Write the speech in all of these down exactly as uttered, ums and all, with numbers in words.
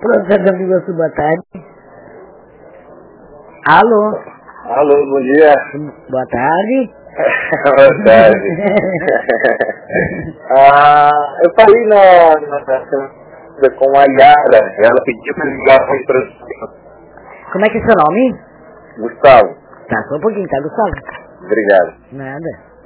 Professor Domingos, boa tarde. Alô? Alô, bom dia. Boa tarde. Boa tarde. ah, eu falei na, na com a Yara, ela pediu para ligar para o Como é que é seu nome? Gustavo. Tá, só um pouquinho, tá, Gustavo? Obrigado. Nada.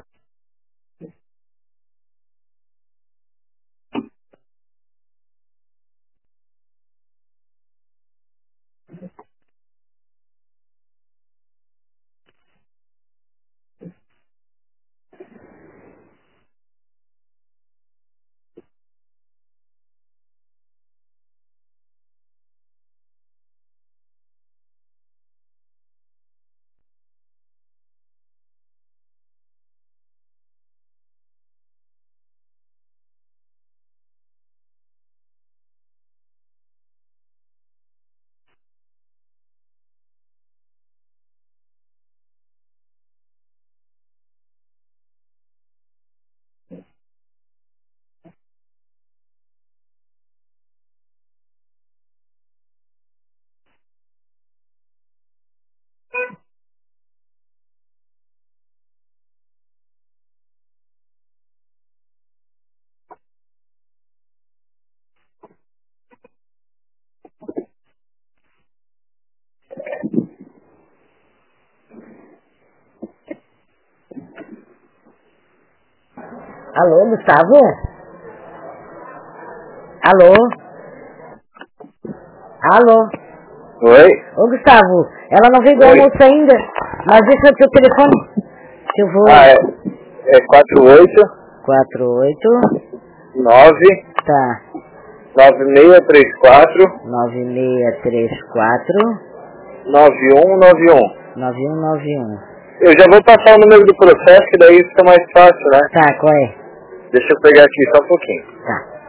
Alô, Gustavo? Alô? Alô? Oi? Ô, Gustavo, ela não veio do Oi. almoço ainda, mas deixa o teu telefone que eu vou... Ah, é, é quatro oito quatro oito nove Tá. nove seis três quatro nove seis três quatro nove um nove um. nove um nove um. Eu já vou passar o número do processo, que daí fica mais fácil, né? Tá, qual é? Deixa eu pegar aqui só um pouquinho. Tá.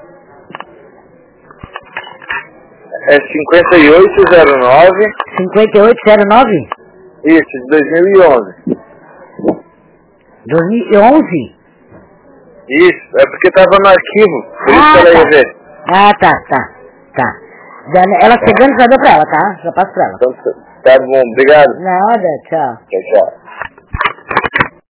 É cinquenta e oito zero nove. cinquenta e oito zero nove? Isso, de dois mil e onze. dois mil e onze? Isso, é porque tava no arquivo, por isso Ah, que ela ia tá. ver. Ah, tá, tá, tá. Dani- Ela chegando já deu pra ela, tá? Já passo pra ela. Então, tá bom, obrigado. Nada, tchau. Tchau, tchau.